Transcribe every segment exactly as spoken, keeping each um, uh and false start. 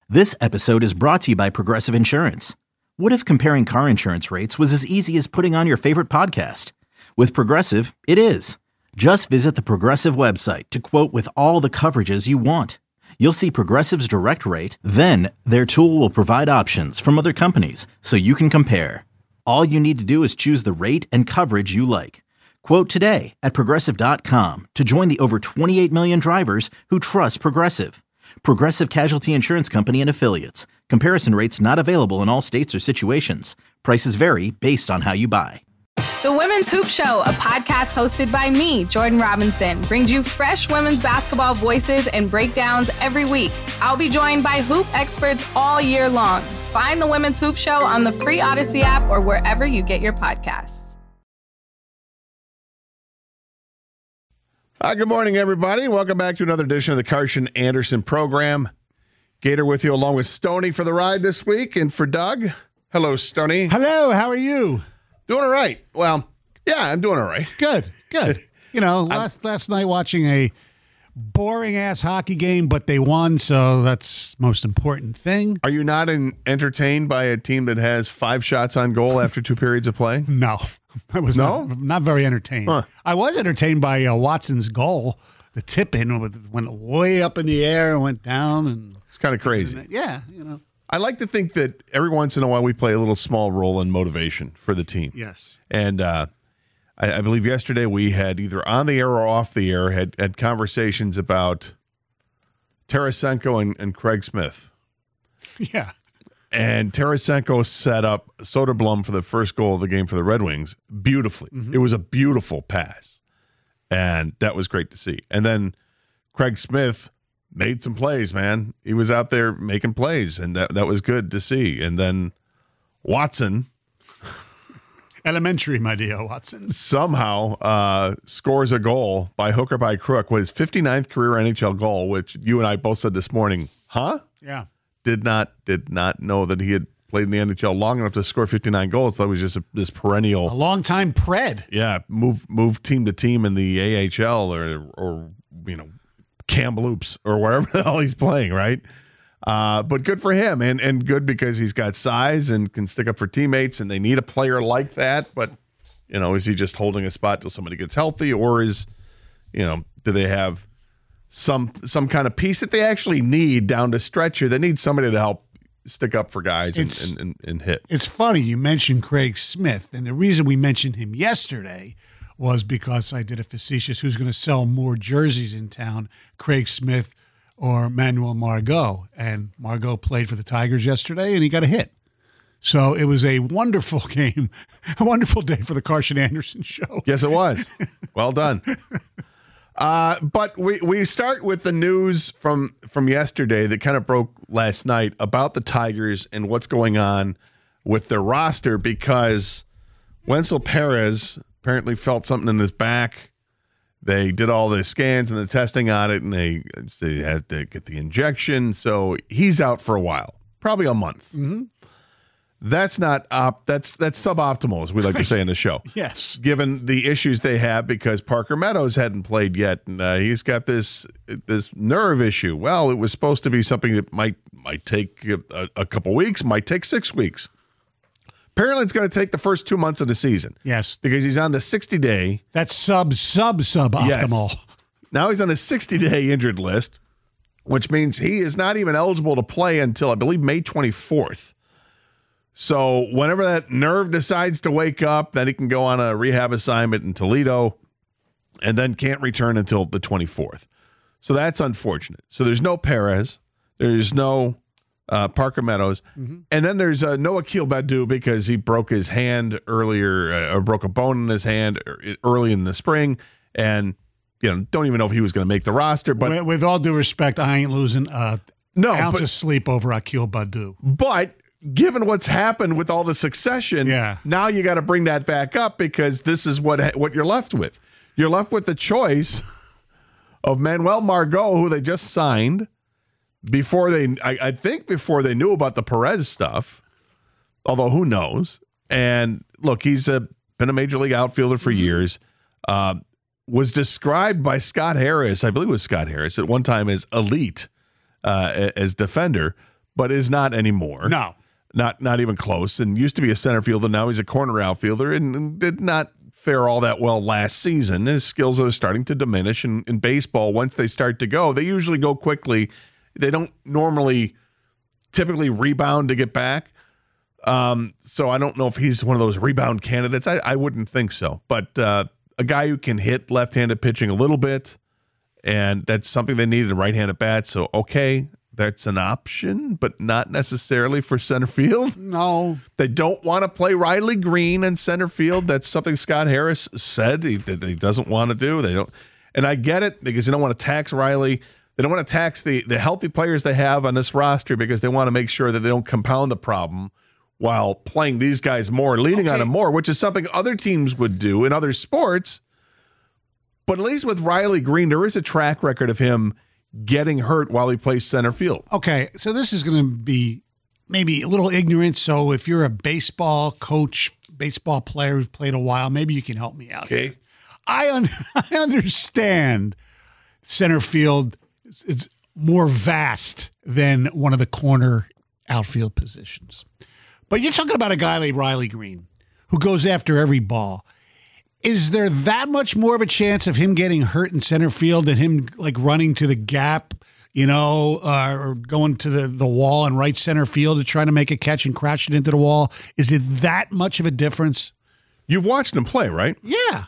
This episode is brought to you by Progressive Insurance. What if comparing car insurance rates was as easy as putting on your favorite podcast? With Progressive, it is. Just visit the Progressive website to quote with all the coverages you want. You'll see Progressive's direct rate, then their tool will provide options from other companies so you can compare. All you need to do is choose the rate and coverage you like. Quote today at progressive dot com to join the over twenty-eight million drivers who trust Progressive. Progressive Casualty Insurance Company and Affiliates. Comparison rates not available in all states or situations. Prices vary based on how you buy. The Women's Hoop Show, a podcast hosted by me, Jordan Robinson, brings you fresh women's basketball voices and breakdowns every week. I'll be joined by hoop experts all year long. Find the Women's Hoop Show on the free Odyssey app or wherever you get your podcasts. Hi, good morning, everybody. Welcome back to another edition of the Karsch and Anderson program. Gator with you along with Stoney for the ride this week and for Doug. Hello, Stoney. Hello, how are you? Doing all right. Well, yeah, I'm doing all right. Good, good. You know, last last night watching a boring-ass hockey game, but they won, so that's the most important thing. Are you not in, entertained by a team that has five shots on goal after two periods of play? No. I was no? not, not very entertained. Huh. I was entertained by uh, Watson's goal. The tip-in went way up in the air and went down. And it's kind of crazy. Yeah, you know. I like to think that every once in a while we play a little small role in motivation for the team. Yes. And uh, I, I believe yesterday we had either on the air or off the air had, had conversations about Tarasenko and, and Craig Smith. Yeah. And Tarasenko set up Soderblom for the first goal of the game for the Red Wings beautifully. Mm-hmm. It was a beautiful pass, and that was great to see. And then Craig Smith made some plays, man. He was out there making plays, and that, that was good to see. And then Watson. Elementary, my dear Watson. Somehow uh, scores a goal by hook or by crook with his fifty-ninth career N H L goal, which you and I both said this morning, huh? Yeah. Did not did not know that he had played in the N H L long enough to score fifty-nine goals. That was just a, this perennial, a long time pred. Yeah, move move team to team in the A H L or or you know Kamloops or wherever the hell he's playing, right? Uh, but good for him, and and good because he's got size and can stick up for teammates, and they need a player like that. But you know, is he just holding a spot till somebody gets healthy, or is you know do they have some some kind of piece that they actually need down the stretch here? They need somebody to help stick up for guys and, and, and, and hit. It's funny you mentioned Craig Smith, and the reason we mentioned him yesterday was because I did a facetious who's going to sell more jerseys in town, Craig Smith or Manuel Margot. And Margot played for the Tigers yesterday, and he got a hit. So it was a wonderful game, a wonderful day for the Karsch and Anderson show. Yes, it was. Well done. Uh, but we, we start with the news from, from yesterday that kind of broke last night about the Tigers and what's going on with their roster, because Wenzel Perez apparently felt something in his back. They did all the scans and the testing on it, and they, they had to get the injection. So he's out for a while, probably a month. Mm-hmm. That's not op. That's that's suboptimal, as we like to say in the show. Yes, given the issues they have, because Parker Meadows hadn't played yet, and uh, he's got this this nerve issue. Well, it was supposed to be something that might might take a, a couple weeks, might take six weeks. Apparently, it's going to take the first two months of the season. Yes, because he's on the sixty day. That's sub sub suboptimal. Yes. Now he's on a sixty day injured list, which means he is not even eligible to play until I believe May twenty-fourth. So whenever that nerve decides to wake up, then he can go on a rehab assignment in Toledo and then can't return until the twenty-fourth. So that's unfortunate. So there's no Perez. There's no uh, Parker Meadows. Mm-hmm. And then there's uh, no Akil Baddoo because he broke his hand earlier, uh, or broke a bone in his hand early in the spring. And, you know, don't even know if he was going to make the roster. But with, with all due respect, I ain't losing uh, no, ounce but, of sleep over Akil Baddoo. But given what's happened with all the succession, yeah. now you got to bring that back up, because this is what what you're left with. You're left with the choice of Manuel Margot, who they just signed before they, I, I think before they knew about the Perez stuff, although who knows. And look, he's a, been a major league outfielder for years. Uh, was described by Scott Harris, I believe it was Scott Harris, at one time as elite uh, as defender. but is not anymore. No. Not not even close, and used to be a center fielder. Now he's a corner outfielder, and, and did not fare all that well last season. His skills are starting to diminish. And in baseball, once they start to go, they usually go quickly. They don't normally typically rebound to get back. Um, so I don't know if he's one of those rebound candidates. I, I wouldn't think so. But uh, a guy who can hit left-handed pitching a little bit, and that's something they needed, a right-handed bat. So, okay, that's an option, but not necessarily for center field. No. They don't want to play Riley Green in center field. That's something Scott Harris said he, that he doesn't want to do. They don't, and I get it because they don't want to tax Riley. They don't want to tax the, the healthy players they have on this roster because they want to make sure that they don't compound the problem while playing these guys more, leaning Okay. on them more, which is something other teams would do in other sports. But at least with Riley Green, there is a track record of him getting hurt while he plays center field. Okay, so this is going to be maybe a little ignorant. So if you're a baseball coach, baseball player who's played a while, maybe you can help me out. Okay. Here. I un- I understand center field is it's more vast than one of the corner outfield positions. But you're talking about a guy like Riley Green who goes after every ball. Is there that much more of a chance of him getting hurt in center field than him like running to the gap, you know, uh, or going to the, the wall in right center field to try to make a catch and crash it into the wall? Is it that much of a difference? You've watched him play, right? Yeah.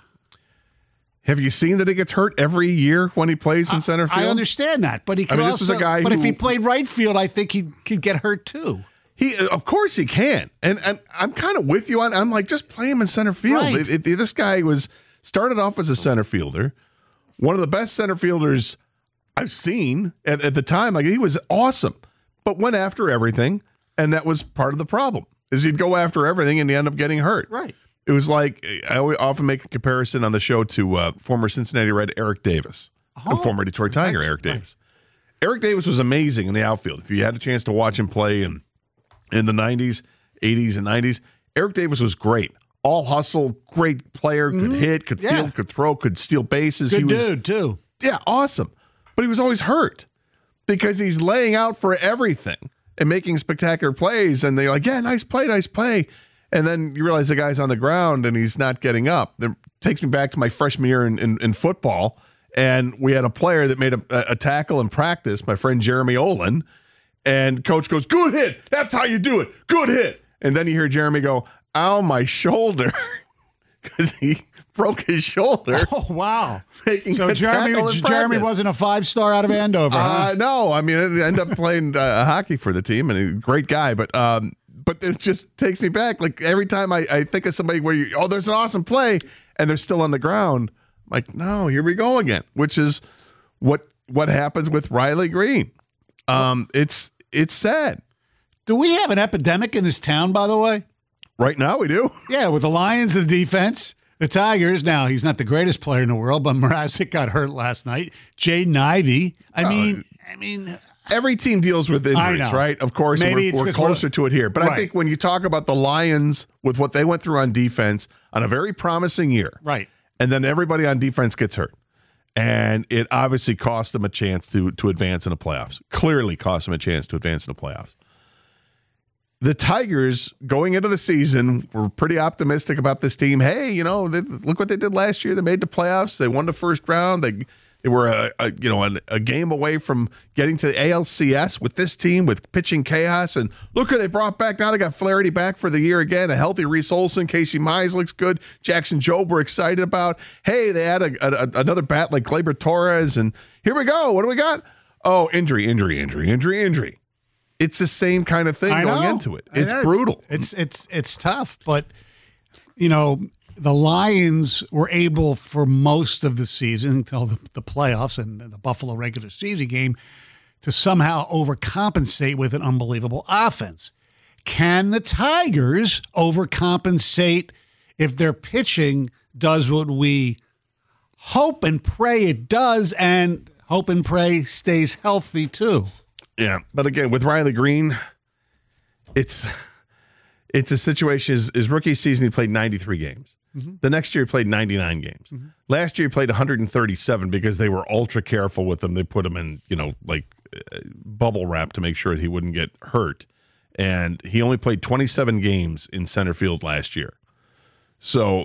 Have you seen that he gets hurt every year when he plays in center field? I understand that, but he could I mean, this also. is a guy but who- if he played right field, I think he could get hurt too. He, of course, he can, and and I'm kind of with you on. I'm like, just play him in center field. Right. It- it- this guy was started off as a center fielder, one of the best center fielders I've seen at, at the time. Like he was awesome, but went after everything, and that was part of the problem. Is he'd go after everything and he end up getting hurt. Right. It was like I always often make a comparison on the show to uh, former Cincinnati Red Eric Davis Oh, and former Detroit Tiger right, Eric right. Davis. Eric Davis was amazing in the outfield. If you had a chance to watch him play in in the nineties, eighties, and nineties, Eric Davis was great. All hustle, great player, could hit, could Yeah. field, could throw, could steal bases. Good he was, dude too. yeah, awesome. But he was always hurt because he's laying out for everything and making spectacular plays. And they're like, yeah, nice play, nice play. And then you realize the guy's on the ground and he's not getting up. That takes me back to my freshman year in, in, in football. And we had a player that made a, a tackle in practice, my friend Jeremy Olin. And coach goes, good hit. That's how you do it. Good hit. And then you hear Jeremy go, ow, my shoulder. Because he broke his shoulder. Oh wow! Making So a Jeremy, tackle in Jeremy practice. wasn't a five star out of Andover. huh? Uh, no, I mean, I ended up playing uh, hockey for the team, and he's a great guy. But um, but it just takes me back. Like every time I, I think of somebody where you, oh, there's an awesome play, and they're still on the ground. I'm like, no, here we go again. Which is what what happens with Riley Green. Um, it's it's sad. Do we have an epidemic in this town, by the way? Right now, we do. Yeah, with the Lions, the defense, the Tigers. Now, he's not the greatest player in the world, but Mrazek got hurt last night. Jaden Ivey. I Uh, mean, I mean, Every team deals with injuries, know. right? Of course, and Maybe we're, it's we're 'cause we're- closer to it here. But I Right. think when you talk about the Lions with what they went through on defense on a very promising year, right. and then everybody on defense gets hurt. And it obviously cost them a chance to to advance in the playoffs. Clearly cost them a chance to advance in the playoffs. The Tigers, going into the season, were pretty optimistic about this team. Hey, you know, they, look what they did last year. They made the playoffs. They won the first round. They they were a, a you know a, a game away from getting to the A L C S with this team with pitching chaos. And look who they brought back. Now they got Flaherty back for the year again. A healthy Reese Olson. Casey Mize looks good. Jackson Jobe we're excited about. Hey, they had a, a, another bat like Gleyber Torres. And here we go. What do we got? Oh, injury, injury, injury, injury, injury. It's the same kind of thing I going know. into it. I It's know. brutal. It's it's it's tough, but you know the Lions were able for most of the season until the, the playoffs and the Buffalo regular season game to somehow overcompensate with an unbelievable offense. Can the Tigers overcompensate if their pitching does what we hope and pray it does, and hope and pray stays healthy too? Yeah, but again, with Riley Green, it's it's a situation. His, his rookie season, he played ninety-three games. Mm-hmm. The next year, he played ninety-nine games. Mm-hmm. Last year, he played one hundred thirty-seven because they were ultra careful with him. They put him in, you know, like bubble wrap to make sure he wouldn't get hurt. And he only played twenty-seven games in center field last year. So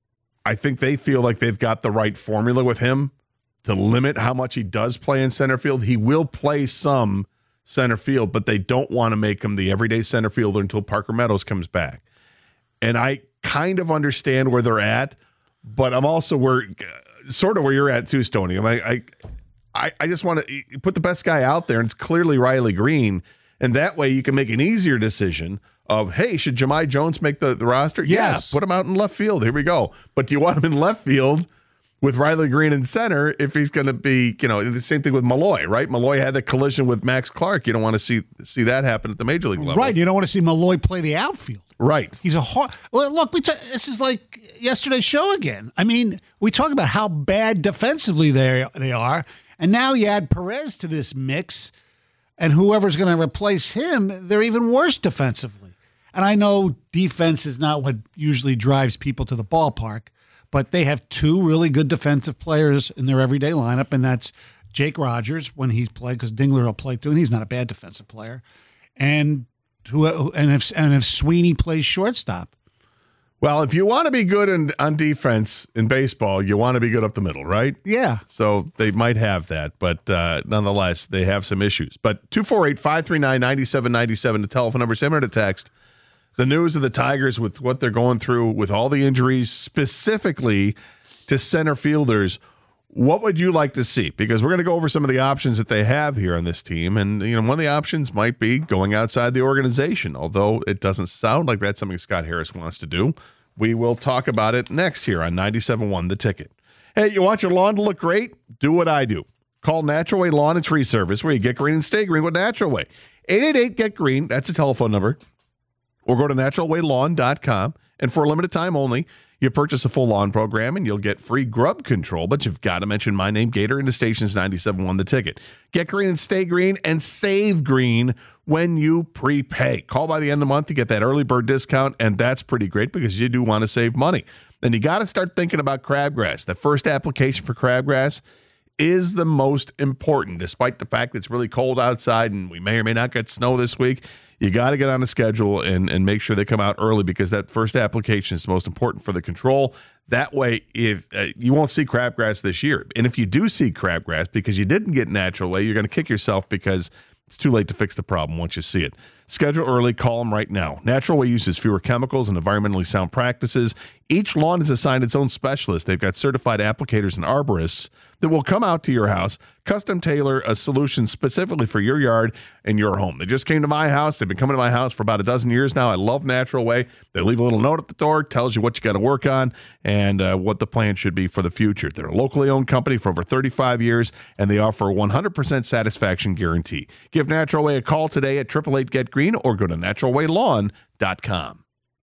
I think they feel like they've got the right formula with him to limit how much he does play in center field. He will play some center field, but they don't want to make him the everyday center fielder until Parker Meadows comes back. And I kind of understand where they're at, but I'm also where sort of where you're at too, Stoney. I mean, I, I, I just want to put the best guy out there, and it's clearly Riley Green. And that way you can make an easier decision of, hey, should Jahmai Jones make the, the roster? Yes. Yeah, put him out in left field. Here we go. But do you want him in left field with Riley Green in center if he's going to be, you know, the same thing with Malloy, right? Malloy had the collision with Max Clark. You don't want to see see that happen at the major league level. Right. You don't want to see Malloy play the outfield. Right. He's a hard. Well, look, we t- this is like yesterday's show again. I mean, we talk about how bad defensively they they are, and now you add Perez to this mix, and whoever's going to replace him, they're even worse defensively. And I know defense is not what usually drives people to the ballpark, but they have two really good defensive players in their everyday lineup, and that's Jake Rogers when he's played, because Dingler will play too, and he's not a bad defensive player, and who and if and if Sweeney plays shortstop. Well, if you want to be good in, on defense in baseball, you want to be good up the middle, right? Yeah. So they might have that, but uh, nonetheless, they have some issues. But two four eight, five three nine, nine seven nine seven, the telephone number, send me a text. The news of the Tigers with what they're going through with all the injuries, specifically to center fielders. What would you like to see? Because we're going to go over some of the options that they have here on this team. And, you know, one of the options might be going outside the organization, although it doesn't sound like that's something Scott Harris wants to do. We will talk about it next here on ninety-seven point one The Ticket. Hey, you want your lawn to look great? Do what I do. Call Natural Way Lawn and Tree Service, where you get green and stay green with Natural Way. eight eight eight, get green. That's a telephone number. Or go to natural way lawn dot com. And for a limited time only, you purchase a full lawn program and you'll get free grub control. But you've got to mention my name, Gator, and the station's ninety-seven point one The Ticket. Get green and stay green and save green when you prepay. Call by the end of the month to get that early bird discount, and that's pretty great because you do want to save money. Then you got to start thinking about crabgrass. The first application for crabgrass is the most important, despite the fact that it's really cold outside and we may or may not get snow this week. You got to get on the schedule and, and make sure they come out early, because that first application is the most important for the control. That way, if uh, you won't see crabgrass this year. And if you do see crabgrass because you didn't get Natural Way, you're going to kick yourself because it's too late to fix the problem once you see it. Schedule early. Call them right now. Natural Way uses fewer chemicals and environmentally sound practices. Each lawn is assigned its own specialist. They've got certified applicators and arborists that will come out to your house, custom tailor a solution specifically for your yard and your home. They just came to my house. They've been coming to my house for about a dozen years now. I love Natural Way. They leave a little note at the door, tells you what you got to work on and uh, what the plan should be for the future. They're a locally owned company for over thirty-five years, and they offer a one hundred percent satisfaction guarantee. Give Natural Way a call today at eight eight eight, get green or go to natural way lawn dot com.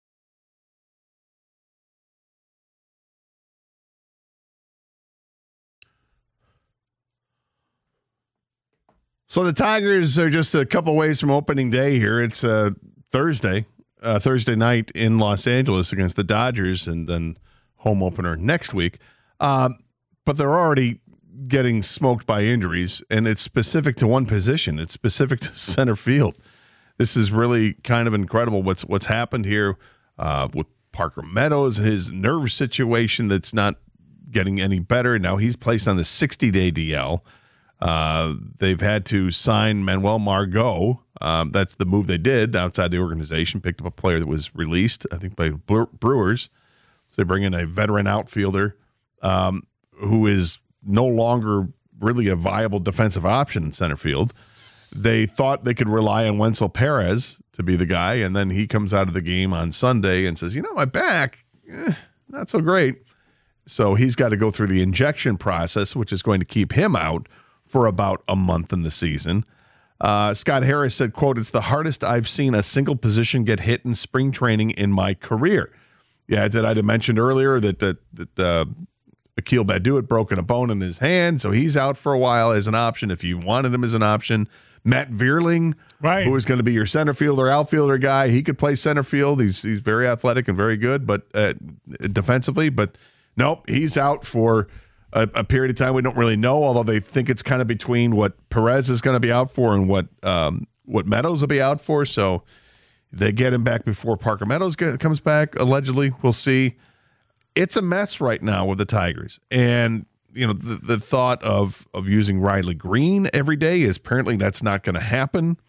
So the Tigers are just a couple ways from opening day here. It's uh, Thursday, uh, Thursday night in Los Angeles against the Dodgers, and then home opener next week. Um, but they're already getting smoked by injuries, and it's specific to one position. It's specific to center field. This is really kind of incredible what's what's happened here uh, with Parker Meadows, his nerve situation that's not getting any better. Now he's placed on the sixty-day D L. Uh, they've had to sign Manuel Margot. Um, that's the move they did outside the organization. Picked up a player that was released, I think, by Brewers. So they bring in a veteran outfielder um, who is no longer really a viable defensive option in center field. They thought they could rely on Wenzel Perez to be the guy, and then he comes out of the game on Sunday and says, you know, my back, eh, not so great. So he's got to go through the injection process, which is going to keep him out for about a month in the season. Uh, Scott Harris said, quote, "It's the hardest I've seen a single position get hit in spring training in my career." Yeah, that I'd mentioned earlier that that, that uh, Akil Baddoo had broken a bone in his hand, so he's out for a while as an option if you wanted him as an option. Matt Vierling, right, who is going to be your center fielder, outfielder guy, he could play center field. He's he's very athletic and very good, but uh, defensively, but nope, he's out for a, a period of time we don't really know, although they think it's kind of between what Perez is going to be out for and what um, what Meadows will be out for. So they get him back before Parker Meadows get, comes back, allegedly. We'll see. It's a mess right now with the Tigers. And, you know, the, the thought of of using Riley Green every day is apparently that's not going to happen.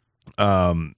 Um,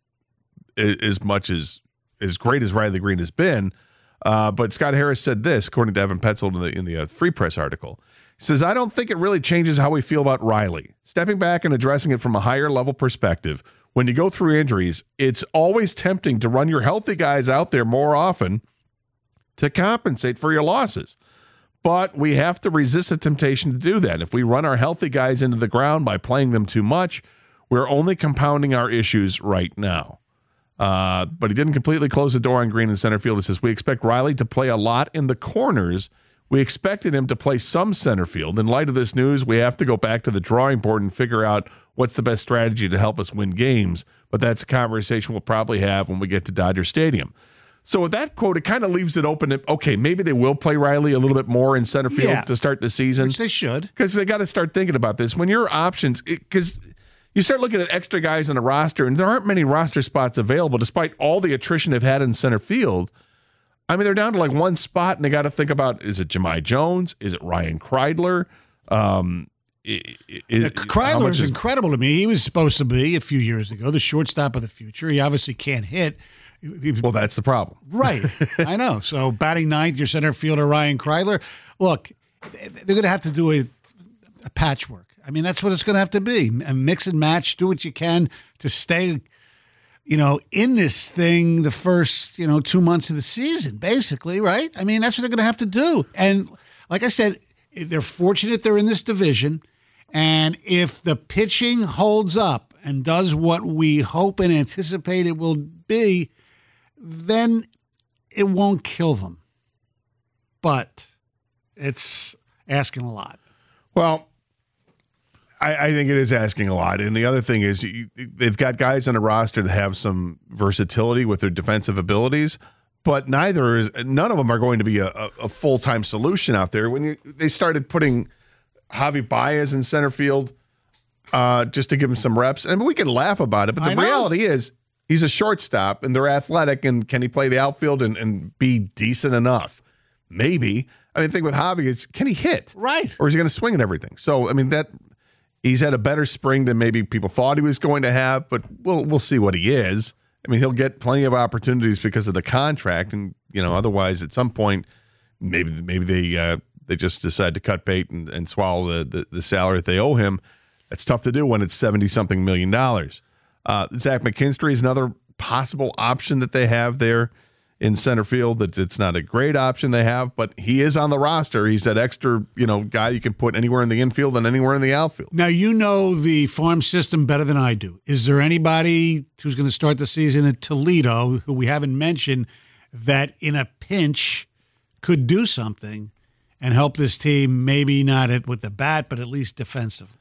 as much as as great as Riley Green has been. Uh, but Scott Harris said this, according to Evan Petzold in the, in the uh, Free Press article. He says, I don't think it really changes how we feel about Riley. Stepping back and addressing it from a higher level perspective, when you go through injuries, it's always tempting to run your healthy guys out there more often to compensate for your losses. But we have to resist the temptation to do that. If we run our healthy guys into the ground by playing them too much, we're only compounding our issues right now. Uh, but he didn't completely close the door on Green in center field. He says, we expect Riley to play a lot in the corners. We expected him to play some center field. In light of this news, we have to go back to the drawing board and figure out what's the best strategy to help us win games. But that's a conversation we'll probably have when we get to Dodger Stadium. So with that quote, it kind of leaves it open. To, okay, maybe they will play Riley a little bit more in center field yeah, to start the season. Which they should. Because they got to start thinking about this. When your options, because you start looking at extra guys on the roster, and there aren't many roster spots available, despite all the attrition they've had in center field. I mean, they're down to like one spot, and they got to think about, is it Jahmai Jones? Is it Ryan Kreidler? Um, it, it, Kreidler is is incredible to me. He was supposed to be, a few years ago, the shortstop of the future. He obviously can't hit. He, well, that's the problem. Right. I know. So batting ninth, your center fielder, Ryan Kreidler. Look, they're going to have to do a, a patchwork. I mean, that's what it's going to have to be. And mix and match, do what you can to stay, you know, in this thing the first, you know, two months of the season, basically, right? I mean, that's what they're going to have to do. And like I said, they're fortunate they're in this division. And if the pitching holds up and does what we hope and anticipate it will be, then it won't kill them. But it's asking a lot. Well, I, I think it is asking a lot. And the other thing is you, they've got guys on the roster that have some versatility with their defensive abilities, but neither is none of them are going to be a, a, a full-time solution out there. When you, they started putting Javi Baez in center field uh, just to give him some reps, and we can laugh about it, but the reality is he's a shortstop and they're athletic, and can he play the outfield and, and be decent enough? Maybe. I mean, the thing with Javi is, can he hit? Right. Or is he going to swing at everything? So, I mean, that he's had a better spring than maybe people thought he was going to have, but we'll we'll see what he is. I mean, he'll get plenty of opportunities because of the contract, and you know, otherwise, at some point, maybe maybe they uh, they just decide to cut bait and, and swallow the, the the salary that they owe him. That's tough to do when it's seventy something million dollars. Uh, Zach McKinstry is another possible option that they have there in center field. That it's not a great option they have, but he is on the roster. He's that extra, you know, guy you can put anywhere in the infield and anywhere in the outfield. Now, you know the farm system better than I do. Is there anybody who's going to start the season at Toledo who we haven't mentioned that in a pinch could do something and help this team, maybe not at, with the bat, but at least defensively?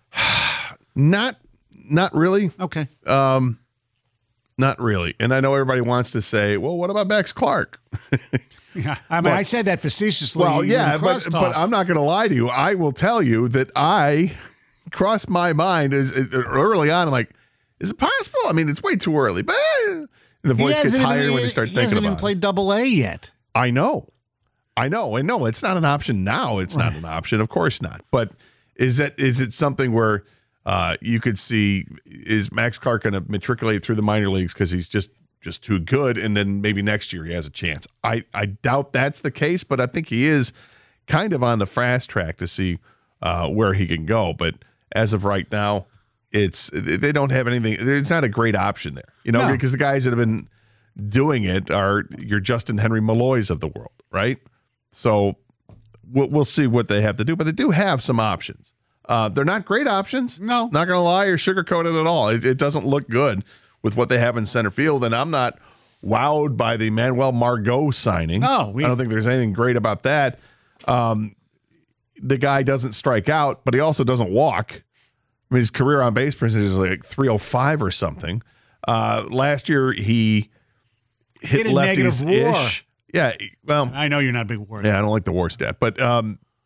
Not, not really. Okay. Um, Not really. And I know everybody wants to say, well, what about Max Clark? Yeah, I mean, but, I said that facetiously. Well, yeah, but, but I'm not going to lie to you. I will tell you that I crossed my mind as, as early on. I'm like, is it possible? I mean, it's way too early. But eh. the voice gets higher even, when you start he thinking about it. He hasn't about even played double A yet. I know. I know. And no, it's not an option now. It's right. not an option. Of course not. But is that is it something where Uh, you could see, is Max Clark going to matriculate through the minor leagues because he's just just too good, and then maybe next year he has a chance? I, I doubt that's the case, but I think he is kind of on the fast track to see uh, where he can go. But as of right now, it's they don't have anything. There's not a great option there, you know, no. because the guys that have been doing it are your Justin Henry Malloys of the world, right? So we'll we'll see what they have to do, but they do have some options. Uh, they're not great options. No. Not going to lie or sugarcoat it at all. It, it doesn't look good with what they have in center field, and I'm not wowed by the Manuel Margot signing. No. We, I don't think there's anything great about that. Um, the guy doesn't strike out, but he also doesn't walk. I mean, his career on base percentage is like three oh five or something. Uh, last year, he hit, hit a lefties-ish. negative war. Yeah, well. I know you're not a big war. Yeah, I don't like the war stat, but um,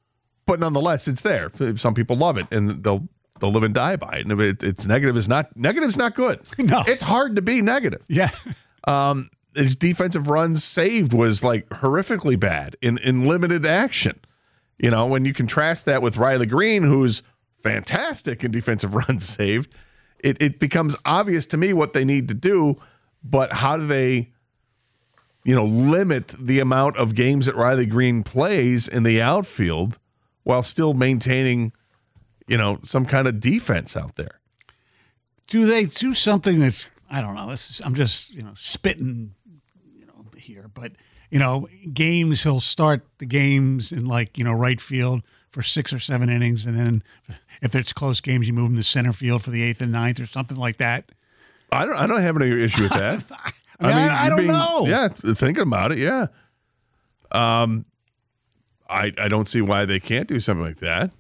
but nonetheless, it's there. Some people love it, and they'll they'll live and die by it. And if it, it's negative, is not negative is not good. No, it's hard to be negative. Yeah. Um, his defensive runs saved was like horrifically bad in in limited action. You know, when you contrast that with Riley Green, who's fantastic in defensive runs saved, it it becomes obvious to me what they need to do. But how do they, you know, limit the amount of games that Riley Green plays in the outfield while still maintaining, you know, some kind of defense out there? Do they do something that's, I don't know, this is, I'm just, you know, spitting, you know, here, but, you know, games, he'll start the games in like, you know, right field for six or seven innings. And then if it's close games, you move him to center field for the eighth and ninth or something like that. I don't. I don't have any issue with that. I, mean, I, mean, I, I don't being, know. Yeah, thinking about it. Yeah. Um, I I don't see why they can't do something like that.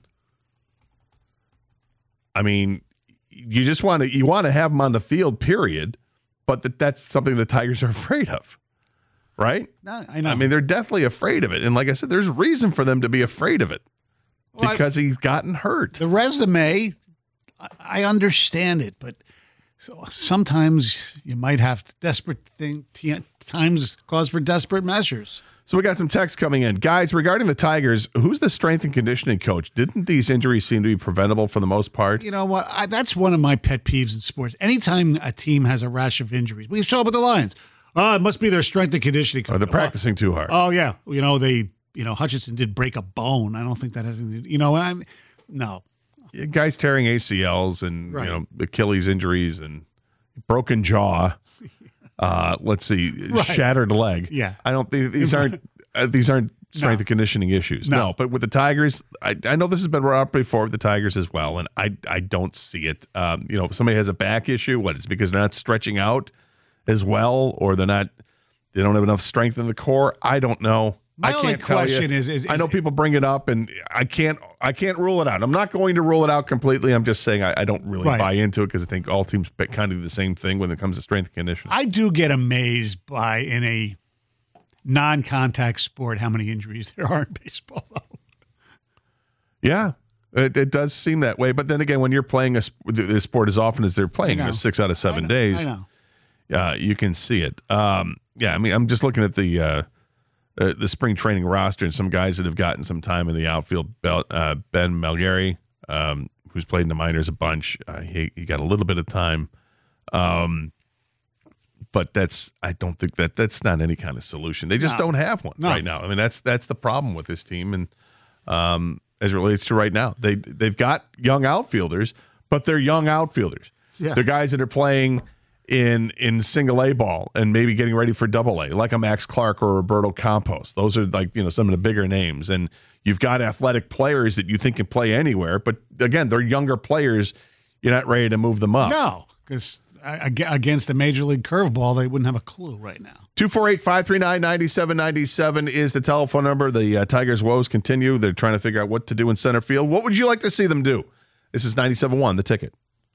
I mean, you just want to you want to have them on the field, period. But that that's something the Tigers are afraid of, right? No, I know. I mean, they're definitely afraid of it, and like I said, there's reason for them to be afraid of it well, because I, he's gotten hurt. The resume, I understand it, but. So sometimes you might have desperate thing, times cause for desperate measures. So we got some texts coming in. Guys, regarding the Tigers, who's the strength and conditioning coach? Didn't these injuries seem to be preventable for the most part? You know what? I, that's one of my pet peeves in sports. Anytime a team has a rash of injuries, we saw with the Lions. Oh, it must be their strength and conditioning coach. Or they're practicing too hard. Oh, yeah. You know, they, you know, Hutchinson did break a bone. I don't think that has anything, you know, I'm, no. Guys tearing A C Ls and right. you know Achilles injuries and broken jaw. Uh, let's see, right. shattered leg. Yeah, I don't think these aren't uh, these aren't strength no. and conditioning issues. No. no, but with the Tigers, I, I know this has been brought up before with the Tigers as well, and I I don't see it. Um, you know, if somebody has a back issue, what is it because they're not stretching out as well, or they're not they don't have enough strength in the core? I don't know. My I only can't tell question you. Is, is, I know people bring it up, and I can't. I can't rule it out. I'm not going to rule it out completely. I'm just saying I, I don't really right. buy into it because I think all teams kind of do the same thing when it comes to strength and conditioning. I do get amazed by in a non-contact sport how many injuries there are in baseball. Yeah, it, it does seem that way. But then again, when you're playing a the sport as often as they're playing, it, six out of seven I know, days, I know. Uh, you can see it. Um, yeah, I mean, I'm just looking at the. Uh, Uh, the spring training roster and some guys that have gotten some time in the outfield. Uh, Ben Malgary, um, who's played in the minors a bunch, uh, he, he got a little bit of time, um, but that's I don't think that that's not any kind of solution. They just no. don't have one no. right now. I mean, that's that's the problem with this team, and um, as it relates to right now, they they've got young outfielders, but they're young outfielders. Yeah. They're guys that are playing in in single A ball and maybe getting ready for double A, like a Max Clark or Roberto Campos. Those are like, you know, some of the bigger names. And you've got athletic players that you think can play anywhere. But again, they're younger players. You're not ready to move them up. No, because against the major league curveball, they wouldn't have a clue right now. two four eight, five three nine, nine seven nine seven is the telephone number. The uh, Tigers' woes continue. They're trying to figure out what to do in center field. What would you like to see them do? This is ninety-seven point one, The Ticket.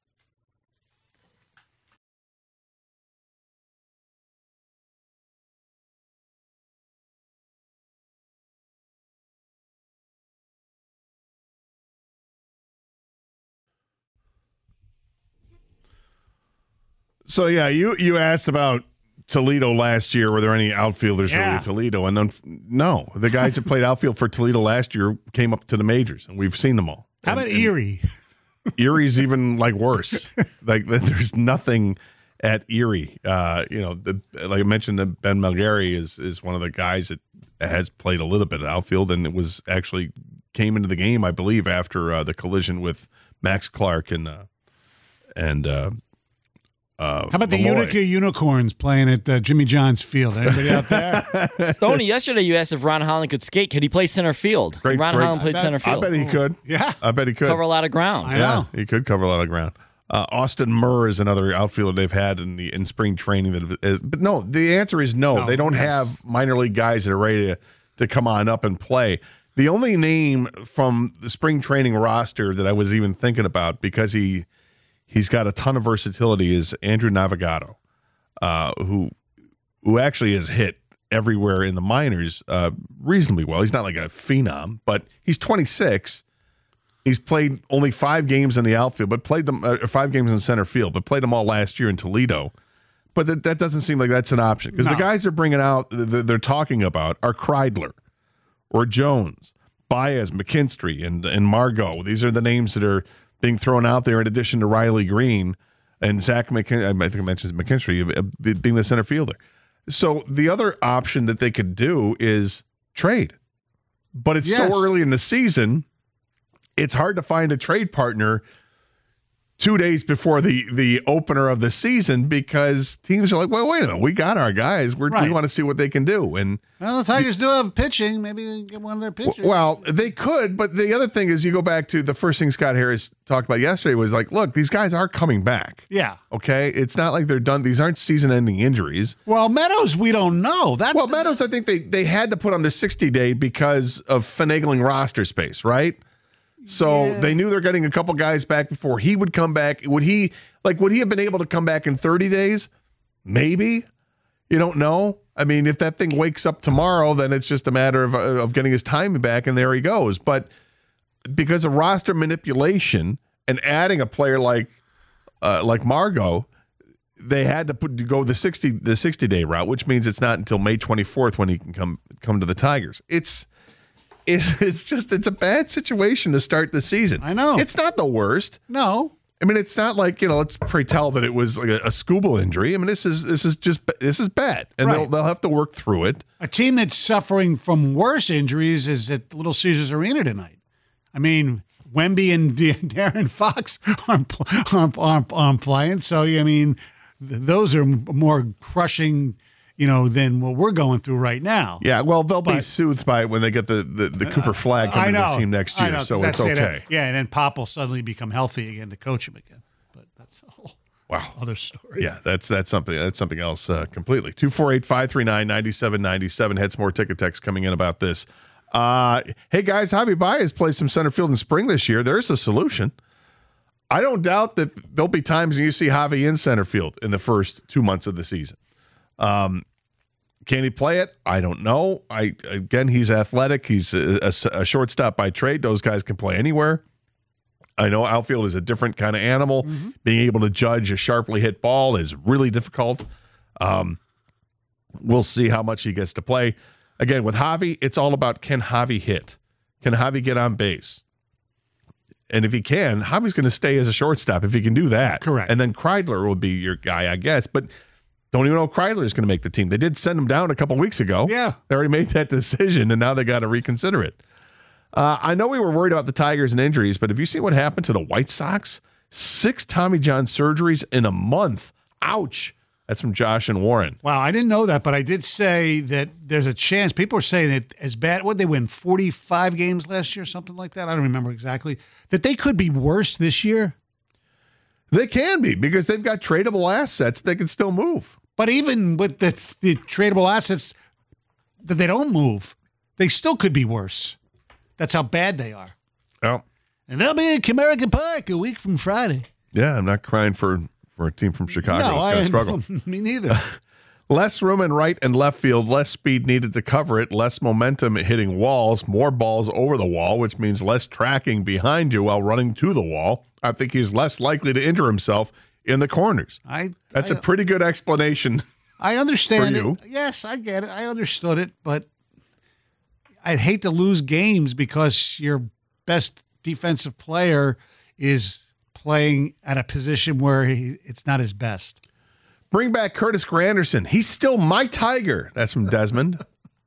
So, yeah, you, you asked about Toledo last year. Were there any outfielders yeah. really at Toledo? And un- no, the guys that played outfield for Toledo last year came up to the majors, and we've seen them all. How and, about and Erie? Erie's even like worse. Like there's nothing at Erie. Uh, you know, the, like I mentioned, that Ben Malgary is is one of the guys that has played a little bit of outfield, and it was actually came into the game, I believe, after uh, the collision with Max Clark and uh, and. Uh, Uh, How about the Malloy. Utica Unicorns playing at uh, Jimmy John's Field? Anybody out there? Tony, yesterday you asked if Ron Holland could skate. Could he play center field? Great, Ron great. Holland played I bet, center field. I bet he could. Yeah. I bet he could. Cover a lot of ground. I yeah, know. he could cover a lot of ground. Uh, Austin Murr is another outfielder they've had in the in spring training. That is, but no, the answer is no. no they don't yes. have minor league guys that are ready to, to come on up and play. The only name from the spring training roster that I was even thinking about, because he he's got a ton of versatility, is Andrew Navigato, uh, who who actually has hit everywhere in the minors uh, reasonably well. He's not like a phenom, but he's twenty-six. He's played only five games in the outfield, but played them uh, five games in center field, but played them all last year in Toledo. But that, that doesn't seem like that's an option because no. the guys they're bringing out, that they're talking about, are Kreidler or Jones, Baez, McKinstry, and and Margot. These are the names that are being thrown out there in addition to Riley Green and Zach McKin- I think I mentioned McKinstry being the center fielder. So the other option that they could do is trade. But it's yes. so early in the season, it's hard to find a trade partner two days before the, the opener of the season because teams are like, well, wait a minute, we got our guys. We're, right. We want to see what they can do. And well, the Tigers do have pitching. Maybe they get one of their pitchers. Well, they could, but the other thing is you go back to the first thing Scott Harris talked about yesterday was like, look, these guys are coming back. Yeah. Okay? It's not like they're done. These aren't season-ending injuries. Well, Meadows, we don't know. That's well, the, Meadows, I think they, they had to put on the sixty-day because of finagling roster space, right? So yeah. they knew they're getting a couple guys back before he would come back. Would he like would he have been able to come back in thirty days? Maybe. You don't know. I mean, if that thing wakes up tomorrow, then it's just a matter of of getting his time back, and there he goes. But because of roster manipulation and adding a player like uh, like Margot, they had to put to go the sixty the sixty day route, which means it's not until May twenty-fourth when he can come come to the Tigers. It's It's, it's just, it's a bad situation to start the season. I know. It's not the worst. No. I mean, it's not like, you know, let's pray tell that it was like a, a Scooble injury. I mean, this is, this is just, this is bad. And right. they'll, they'll have to work through it. A team that's suffering from worse injuries is at Little Caesars Arena tonight. I mean, Wemby and Darren Fox aren't, aren't, aren't, aren't playing. So, I mean, th- those are more crushing, you know, than what we're going through right now. Yeah, well, they'll but, be soothed by it when they get the, the, the Cooper Flag coming to the team next year, so it's okay. That, yeah, and then Pop will suddenly become healthy again to coach him again. But that's a whole wow. other story. Yeah, that's that's something that's something else uh, completely. two four eight, five three nine, nine seven nine seven. Had some more ticket text coming in about this. Uh, hey, guys, Javi Baez plays some center field in spring this year. There's a solution. I don't doubt that there'll be times when you see Javi in center field in the first two months of the season. Um, can he play it? I don't know. I again, he's athletic. He's a, a, a shortstop by trade. Those guys can play anywhere. I know outfield is a different kind of animal. Mm-hmm. Being able to judge a sharply hit ball is really difficult. Um, we'll see how much he gets to play. Again, with Javi, it's all about can Javi hit? Can Javi get on base? And if he can, Javi's going to stay as a shortstop if he can do that. Correct. And then Kreidler will be your guy, I guess. But don't even know if Kreidler is going to make the team. They did send him down a couple weeks ago. Yeah. They already made that decision, and now they got to reconsider it. Uh, I know we were worried about the Tigers and injuries, but have you seen what happened to the White Sox? Six Tommy John surgeries in a month. Ouch. That's from Josh and Warren. Wow, I didn't know that, but I did say that there's a chance. People are saying it as bad. What, they win forty-five games last year, something like that? I don't remember exactly. That they could be worse this year? They can be because they've got tradable assets. They can still move. But even with the, the tradable assets that they don't move, they still could be worse. That's how bad they are. Oh. And they'll be at Comerica Park a week from Friday. Yeah, I'm not crying for, for a team from Chicago no, that's going to struggle. No, me neither. Less room in right and left field, less speed needed to cover it, less momentum hitting walls, more balls over the wall, which means less tracking behind you while running to the wall. I think he's less likely to injure himself in the corners. I That's I, a pretty good explanation. I understand for you. it. Yes, I get it. I understood it, but I'd hate to lose games because your best defensive player is playing at a position where he, it's not his best. Bring back Curtis Granderson. He's still my Tiger. That's from Desmond.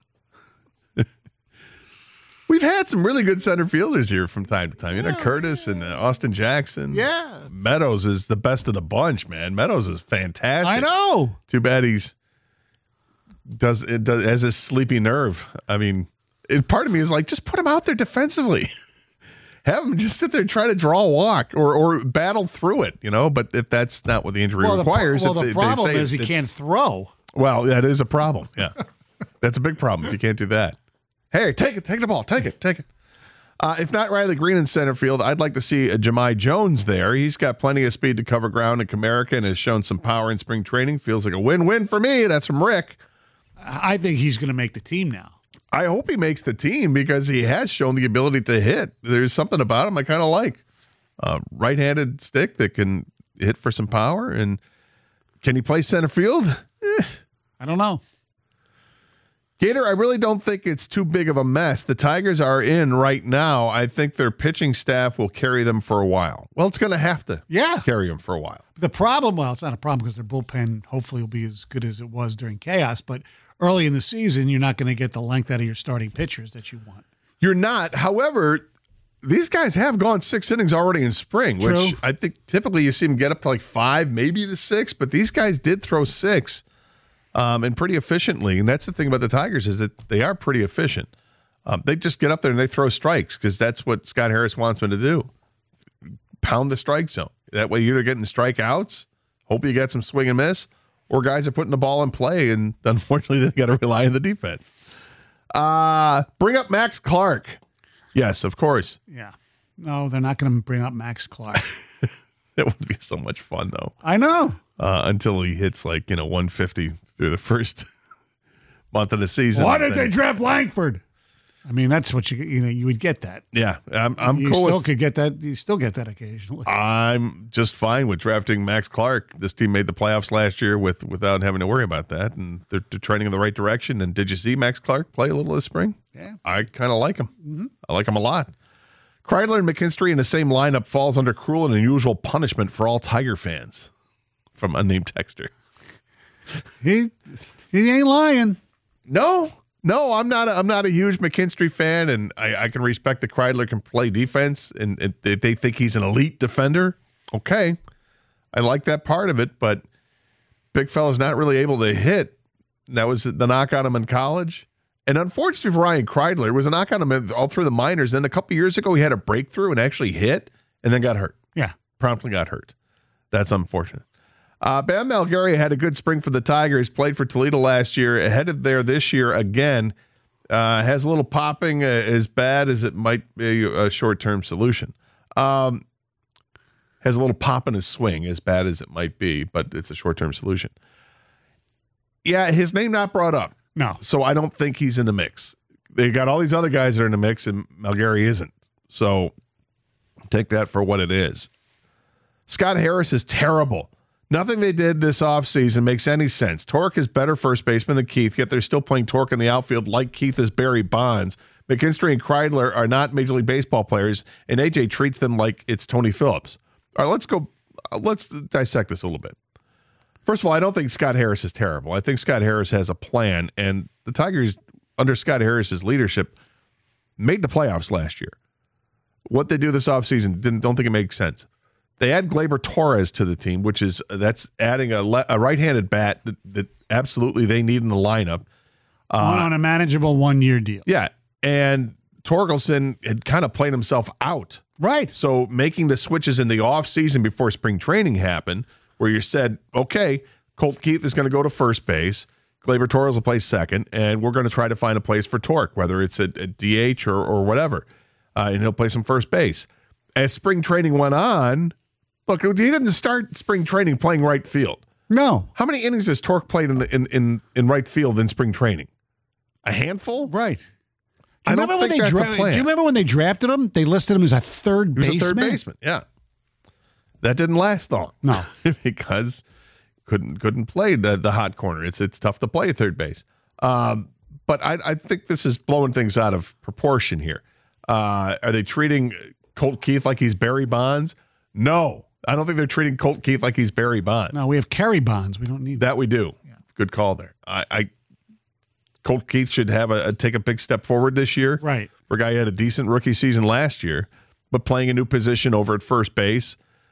We've had some really good center fielders here from time to time. You know, yeah, Curtis yeah. and uh, Austin Jackson. Yeah. Meadows is the best of the bunch, man. Meadows is fantastic. I know. Too bad he's does it does has a sleepy nerve. I mean, it, part of me is like, just put him out there defensively. Have him just sit there and try to draw a walk or or battle through it, you know. But if that's not what the injury well, requires, the, well, they, the problem they is he can't throw. Well, that is a problem. Yeah, that's a big problem if you can't do that. Hey, take it, take the ball, take it, take it. Uh, if not Riley Green in center field, I'd like to see a Jahmai Jones there. He's got plenty of speed to cover ground in Comerica and has shown some power in spring training. Feels like a win-win for me. That's from Rick. I think he's going to make the team now. I hope he makes the team because he has shown the ability to hit. There's something about him I kind of like. Uh, right-handed stick that can hit for some power. And can he play center field? Eh. I don't know. Gator, I really don't think it's too big of a mess. The Tigers are in right now. I think their pitching staff will carry them for a while. Well, it's going to have to yeah. carry them for a while. The problem, well, it's not a problem because their bullpen hopefully will be as good as it was during chaos, but early in the season, you're not going to get the length out of your starting pitchers that you want. You're not. However, these guys have gone six innings already in spring, True. which I think typically you see them get up to like five, maybe to six, but these guys did throw six. Um, and pretty efficiently. And that's the thing about the Tigers is that they are pretty efficient. Um, they just get up there and they throw strikes because that's what Scott Harris wants them to do. Pound the strike zone. That way you're either getting strikeouts, hope you get some swing and miss, or guys are putting the ball in play, and unfortunately they got to rely on the defense. Uh, bring up Max Clark. Yes, of course. Yeah. No, they're not going to bring up Max Clark. It would be so much fun, though. I know. Uh, until he hits like, you know, one fifty through the first month of the season. Why did they draft Langford? I mean, that's what you you know you would get that. Yeah, I'm, I'm you cool. still with, could get that. You still get that occasionally. I'm just fine with drafting Max Clark. This team made the playoffs last year with without having to worry about that, and they're, they're trending in the right direction. And did you see Max Clark play a little this spring? Yeah, I kind of like him. Mm-hmm. I like him a lot. Kreidler and McKinstry in the same lineup falls under cruel and unusual punishment for all Tiger fans. From unnamed texter. He he ain't lying. No, no, I'm not. A, I'm not a huge McKinstry fan, and I, I can respect that Kreidler can play defense, and, and they, they think he's an elite defender. Okay, I like that part of it, but big fella's not really able to hit. That was the knock on him in college, and unfortunately for Ryan Kreidler, it was a knock on him all through the minors. Then a couple years ago, he had a breakthrough and actually hit, and then got hurt. Yeah, promptly got hurt. That's unfortunate. Uh, Bam Margera had a good spring for the Tigers, played for Toledo last year, headed there this year again. Uh, has a little popping, uh, as bad as it might be a short-term solution. Um, has a little pop in his swing, as bad as it might be, but it's a short-term solution. Yeah, his name not brought up. No. So I don't think he's in the mix. They got all these other guys that are in the mix, and Margera isn't. So take that for what it is. Scott Harris is terrible. Nothing they did this offseason makes any sense. Tork is better first baseman than Keith, yet they're still playing Tork in the outfield like Keith is Barry Bonds. McKinstry and Kreidler are not Major League Baseball players, and A J treats them like it's Tony Phillips. All right, let's go. Let's dissect this a little bit. First of all, I don't think Scott Harris is terrible. I think Scott Harris has a plan, and the Tigers, under Scott Harris's leadership, made the playoffs last year. What they do this offseason, didn't don't think it makes sense. They add Gleyber Torres to the team, which is that's adding a, le- a right-handed bat that, that absolutely they need in the lineup. Uh, on a manageable one-year deal. Yeah, and Torkelson had kind of played himself out. Right. So making the switches in the offseason before spring training happened, where you said, okay, Colt Keith is going to go to first base, Gleyber Torres will play second, and we're going to try to find a place for Tork, whether it's at, at D H or, or whatever, uh, and he'll play some first base. As spring training went on, look, he didn't start spring training playing right field. No. How many innings has Tork played in the, in, in in right field in spring training? A handful? Right. I don't think they that's dra- a plan. Do you remember when they drafted him? They listed him as a third He was baseman. a third baseman, yeah. That didn't last long. No. because couldn't couldn't play the, the hot corner. It's it's tough to play at third base. Um, but I, I think this is blowing things out of proportion here. Uh, are they treating Colt Keith like he's Barry Bonds? No. I don't think they're treating Colt Keith like he's Barry Bonds. No, we have Kerry Bonds. We don't need that. We do. Yeah. Good call there. I, I Colt Keith should have a, a take a big step forward this year. Right. For a guy who had a decent rookie season last year, but playing a new position over at first base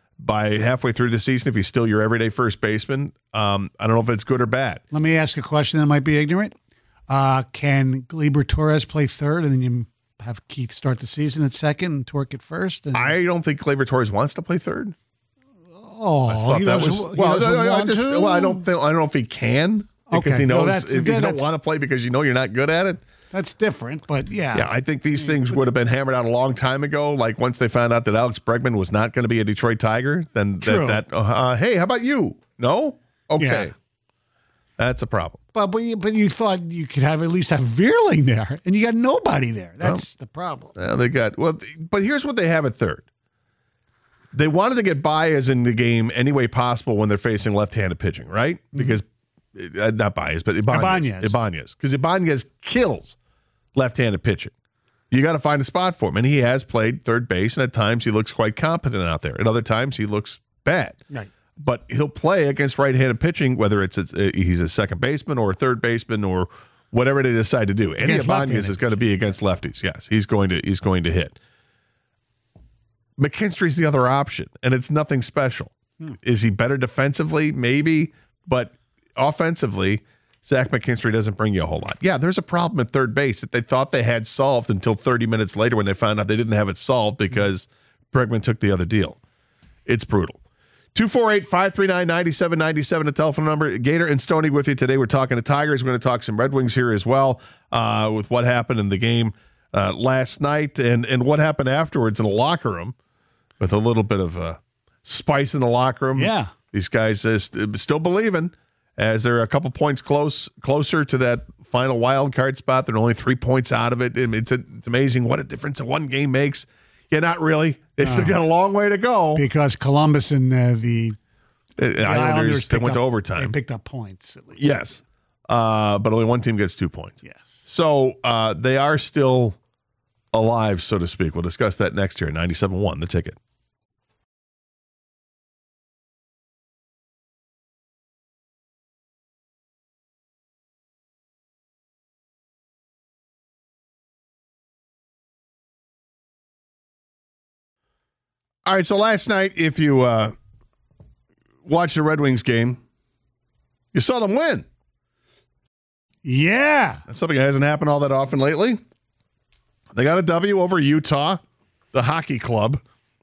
by halfway through the season, if he's still your everyday first baseman, um, I don't know if it's good or bad. Let me ask a question that might be ignorant. Uh, can Gleyber Torres play third, and then you have Keith start the season at second and Tork at first? And... I don't think Gleyber Torres wants to play third. Oh, I thought he that doesn't, was he well. doesn't No, no, I want just, to? well, I don't think I don't know if he can because Okay. he knows No, that's- if you that's- don't want to play because you know you're not good at it. That's different, but yeah. Yeah, I think these things would have been hammered out a long time ago. Like once they found out that Alex Bregman was not going to be a Detroit Tiger, then True. that, that uh, hey, how about you? No? Okay. Yeah. That's a problem. But but you, but you thought you could have at least have Vierling there, and you got nobody there. That's the problem. Yeah, they got well, but here's what they have at third. They wanted to get Baez in the game any way possible when they're facing left-handed pitching, right? Mm-hmm. Because uh, not Baez, but Ibanez. Ibanez. Ibanez, because Ibanez kills left-handed pitching. You got to find a spot for him, and he has played third base, and at times he looks quite competent out there. At other times he looks bad. Right. But he'll play against right-handed pitching, whether it's, it's uh, he's a second baseman or a third baseman or whatever they decide to do. Any Ibanez is going to be against lefties. Yes, he's going to he's going to hit. McKinstry's the other option, and it's nothing special. Hmm. Is he better defensively? Maybe, but offensively, Zach McKinstry doesn't bring you a whole lot. Yeah, there's a problem at third base that they thought they had solved until thirty minutes later when they found out they didn't have it solved because Bregman took the other deal. It's brutal. two four eight, five three nine, nine seven nine seven, the telephone number. Gator and Stoney with you today. We're talking to Tigers. We're going to talk some Red Wings here as well uh, with what happened in the game uh, last night and, and what happened afterwards in the locker room with a little bit of uh, spice in the locker room. Yeah. These guys uh, st- still believing as they're a couple points close closer to that final wild card spot. They're only three points out of it. It's, a, it's amazing what a difference a one game makes. Yeah, not really. They still uh, got a long way to go. Because Columbus and uh, the, the, the Islanders, Islanders they went up, to overtime. They picked up points, at least. Yes. Uh, but only one team gets two points. Yes. So uh, they are still alive, so to speak. We'll discuss that next year. ninety-seven point one, The Ticket. All right, so last night, if you uh, watched the Red Wings game, you saw them win. Yeah. That's something that hasn't happened all that often lately. They got a W over Utah, the hockey club.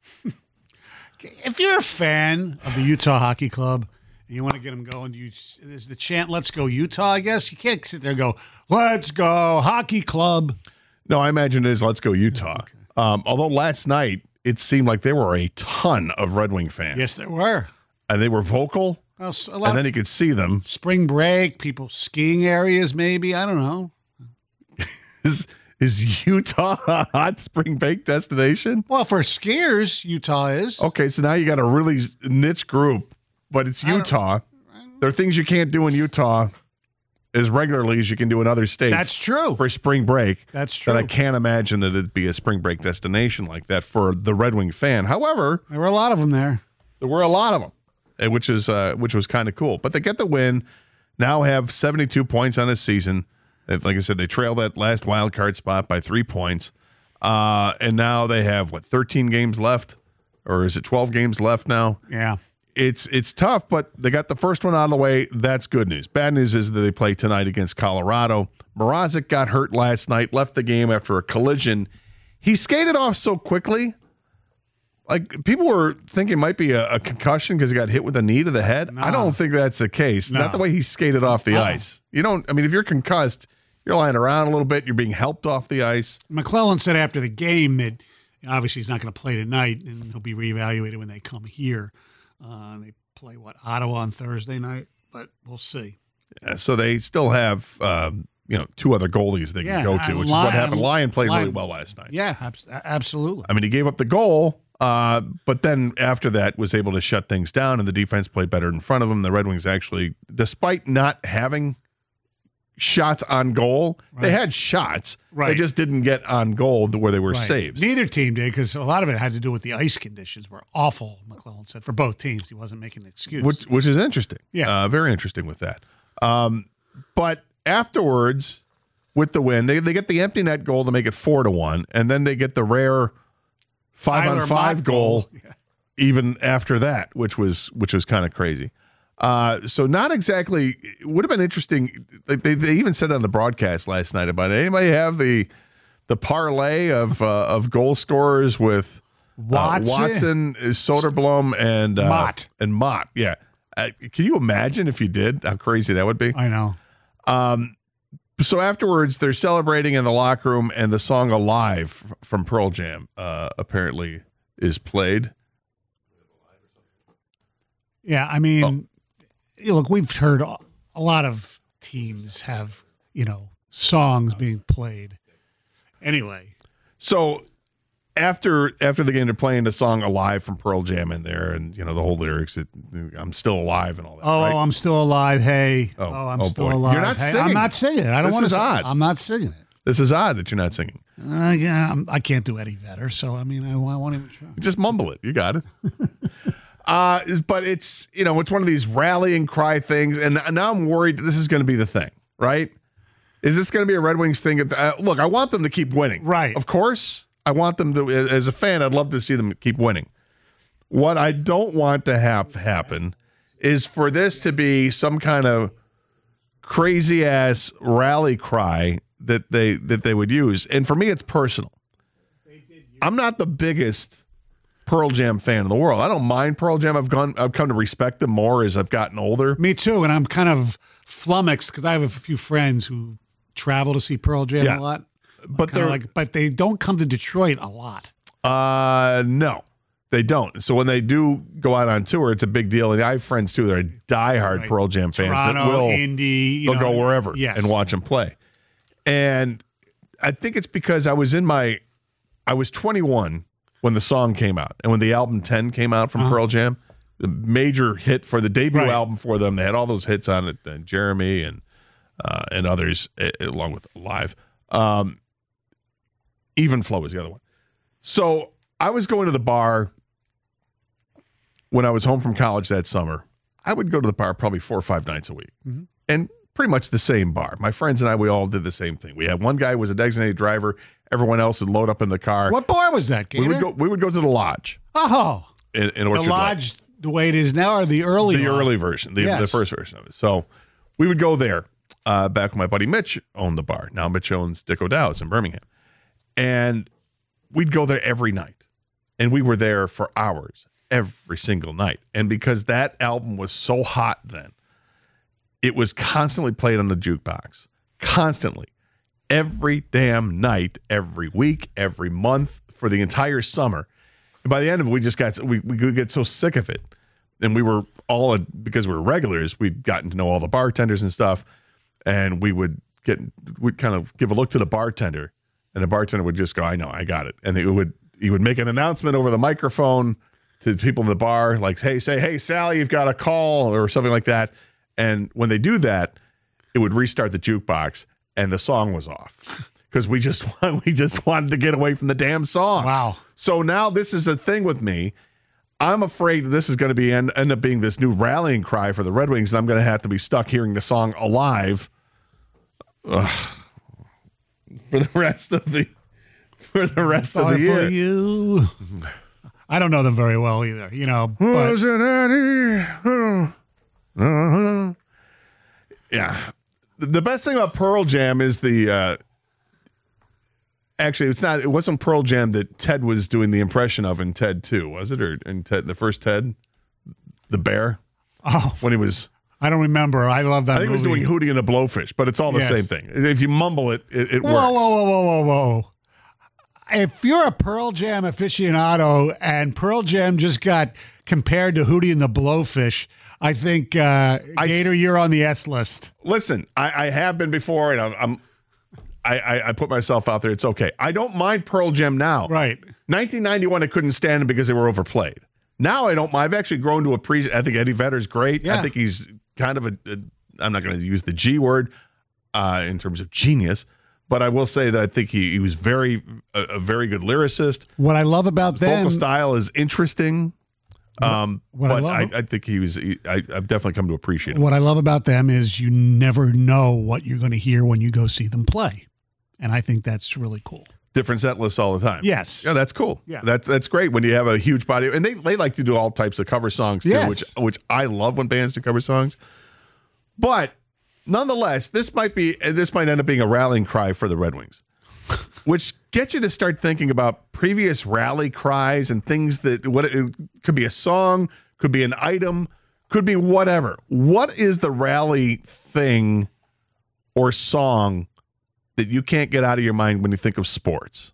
If you're a fan of the Utah Hockey Club and you want to get them going, you, there's the chant, let's go Utah, I guess. You can't sit there and go, let's go Hockey Club. No, I imagine it is let's go Utah. Okay. Um, although last night, it seemed like there were a ton of Red Wing fans. Yes, there were. And they were vocal. Well, and then you could see them. Spring break, people skiing areas, maybe. I don't know. is, is Utah a hot spring break destination? Well, for skiers, Utah is. Okay, so now you got a really niche group, but it's Utah. There are things you can't do in Utah as regularly as you can do in other states. That's true. For spring break. That's true. That I can't imagine that it'd be a spring break destination like that for the Red Wing fan. However, there were a lot of them there. There were a lot of them, which is uh, which was kind of cool. But they get the win. Now have seventy-two points on the season. Like I said, they trail that last wild card spot by three points. Uh, and now they have what thirteen games left, or is it twelve games left now? Yeah. It's it's tough, but they got the first one out of the way. That's good news. Bad news is that they play tonight against Colorado. Mrazek got hurt last night, left the game after a collision. He skated off so quickly. Like, people were thinking it might be a, a concussion because he got hit with a knee to the head. No. I don't think that's the case. No. Not the way he skated off the no. ice. You don't, I mean, if you're concussed, you're lying around a little bit. You're being helped off the ice. McClellan said after the game that obviously he's not going to play tonight and he'll be reevaluated when they come here. Uh, they play, what, Ottawa on Thursday night? But we'll see. Yeah, so they still have, um, you know, two other goalies they can yeah, go to, which Lyon, is what happened. Lyon played Lyon, really well last night. Yeah, ab- absolutely. I mean, he gave up the goal, uh, but then after that was able to shut things down, and the defense played better in front of him. The Red Wings actually, despite not having shots on goal, right. they had shots. Right. They just didn't get on goal where they were right. saves. Neither team did, because a lot of it had to do with the ice conditions were awful, McClellan said, for both teams. He wasn't making an excuse. Which, which is interesting. Yeah. Uh, very interesting with that. Um, but afterwards, with the win, they, they get the empty net goal to make it four to one, and then they get the rare five Tyler on five goal, goal yeah. even after that, which was which was kind of crazy. Uh, so not exactly. It would have been interesting. They, they even said on the broadcast last night about it. Anybody have the the parlay of uh, of goal scorers with uh, Watson, Watson, Soderblom, and uh, Mott and Mott? Yeah. Uh, can you imagine if you did? How crazy that would be. I know. Um. So afterwards, they're celebrating in the locker room, and the song "Alive" from Pearl Jam uh, apparently is played. Yeah, I mean. Oh. Look, we've heard a lot of teams have, you know, songs being played. Anyway. So after after the game, they're playing the song Alive from Pearl Jam in there, and, you know, the whole lyrics, it, I'm still alive and all that. Oh, right? I'm still alive. Hey. Oh, Oh, I'm oh, still boy. alive. You're not hey, singing. I'm not singing it. I don't This want is to. odd. I'm not singing it. This is odd that you're not singing. Uh, yeah, I'm, I can't do Eddie Vedder, so I mean, I, I won't even try. Just mumble it. You got it. uh, is- but it's, you know, it's one of these rallying cry things, and now I'm worried that this is going to be the thing, right? Is this going to be a Red Wings thing? Uh, look, I want them to keep winning. Right. Of course. I want them to, as a fan, I'd love to see them keep winning. What I don't want to have happen is for this to be some kind of crazy ass rally cry that they that they would use. And for me, it's personal. I'm not the biggest Pearl Jam fan in the world. I don't mind Pearl Jam. I've gone I've come to respect them more as I've gotten older. Me too, and I'm kind of flummoxed because I have a few friends who travel to see Pearl Jam Yeah. a lot. But Kinda they're like, but they don't come to Detroit a lot. uh no. They don't. So when they do go out on tour, it's a big deal. And I have friends too that are diehard Right. Pearl Jam fans Toronto, that will Indy, you they'll know, go wherever yes. and watch them play. And I think it's because I was in my I was twenty-one when the song came out, and when the album ten came out from Uh-huh. Pearl Jam, the major hit for the debut Right. album for them. They had all those hits on it, and Jeremy and uh, and others uh, along with Live. Um, Even Flow was the other one. So I was going to the bar when I was home from college that summer. I would go to the bar probably four or five nights a week, Mm-hmm. and pretty much the same bar. My friends and I, we all did the same thing. We had one guy who was a designated driver. Everyone else would load up in the car. What bar was that, Gator? We would go. We would go to the lodge Oh, in, in the Orchard Lake. lodge, the way it is now, or the early the lodge? early version, the, Yes. the first version of it. So we would go there. Uh, back when my buddy Mitch owned the bar. Now Mitch owns Dick O'Dowd's in Birmingham, and we'd go there every night, and we were there for hours every single night. And because that album was so hot then, it was constantly played on the jukebox, constantly, every damn night, every week, every month for the entire summer. And by the end of it, we just got we we could get so sick of it, and we were all because we were regulars. We'd gotten to know all the bartenders and stuff, and we would get we'd kind of give a look to the bartender, and the bartender would just go, "I know, I got it," and it would he would make an announcement over the microphone to people in the bar, like, "Hey, say, hey, Sally, you've got a call," or something like that. And when they do that, it would restart the jukebox, and the song was off because we just we just wanted to get away from the damn song. Wow. So now this is a thing with me. I'm afraid this is going to be end, end up being this new rallying cry for the Red Wings, and I'm going to have to be stuck hearing the song "Alive" ugh, for the rest of the for the rest of Sorry the year. for you. I don't know them very well either, you know. But Was it any? Uh-huh. Yeah. The best thing about Pearl Jam is the uh, actually it's not it wasn't Pearl Jam that Ted was doing the impression of in Ted two, was it? Or in Ted the first Ted? The bear? oh, When he was I don't remember. I love that I think movie. he was doing Hootie and the Blowfish, but it's all the Yes. same thing. If you mumble it, it, it Whoa, works. whoa, whoa, whoa, whoa, whoa. If you're a Pearl Jam aficionado and Pearl Jam just got compared to Hootie and the Blowfish, I think, uh, I Gator, s- you're on the S list. Listen, I, I have been before, and I'm, I'm I, I, I put myself out there. It's okay. I don't mind Pearl Jam now. Right. nineteen ninety-one, I couldn't stand them because they were overplayed. Now I don't mind. I've actually grown to appreciate. I think Eddie Vedder's great. Yeah. I think he's kind of a. a I'm not going to use the G word uh, in terms of genius, but I will say that I think he, he was very a, a very good lyricist. What I love about them, Vocal style is interesting. Um, what I but love- I, I think he was. He, I, I've definitely come to appreciate him. what I love about them is you never know what you're going to hear when you go see them play. And I think that's really cool. Different set lists all the time. Yes. Yeah, that's cool. Yeah. That's that's great when you have a huge body. And they, they like to do all types of cover songs too, Yes. which which I love when bands do cover songs. But nonetheless, this might be this might end up being a rallying cry for the Red Wings. Which gets you to start thinking about previous rally cries and things that what it could be a song, could be an item, could be whatever. What is the rally thing or song that you can't get out of your mind when you think of sports?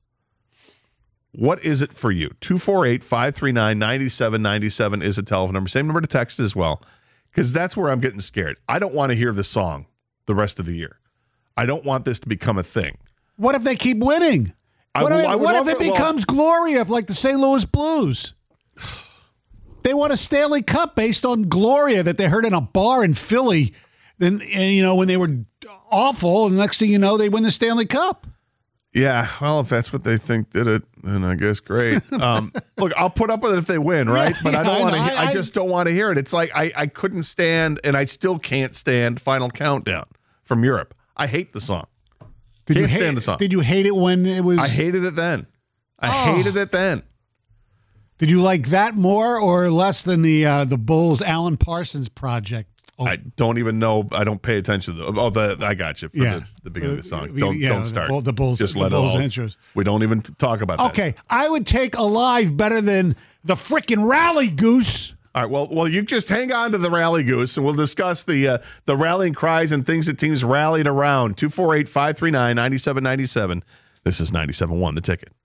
What is it for you? two four eight, five three nine, nine seven nine seven is a telephone number. Same number to text as well. because that's where I'm getting scared. I don't want to hear this song the rest of the year. I don't want this to become a thing. What if they keep winning? I What will- if, I would what if love it it- well- becomes Gloria of like the Saint Louis Blues? They won a Stanley Cup based on Gloria that they heard in a bar in Philly. Then, and you know, when they were awful, and the next thing you know, they win the Stanley Cup. Yeah, well, if that's what they think did it, then I guess great. Um, look, I'll put up with it if they win, right? Yeah, but I yeah, don't I want to. know. I, I- I just don't want to hear it. It's like I, I couldn't stand, and I still can't stand Final Countdown from Europe. I hate the song. Did Can't you hate, stand the song. Did you hate it when it was? I hated it then. I Oh. hated it then. Did you like that more or less than the uh, the Bulls Alan Parsons project? Oh, I don't even know. I don't pay attention to the. Oh, the I got you for Yeah. the, the beginning of the song. Uh, Don't yeah, don't the start. Bull- the Bulls- Just the let Bulls it all. intros. We don't even t- talk about that. okay, I would take Alive better than the frickin' Rally Goose. All right. Well, well, you just hang on to the rally goose, and we'll discuss the uh, the rallying cries and things that teams rallied around. Two four eight five three nine ninety seven ninety seven. This is ninety seven one. The Ticket.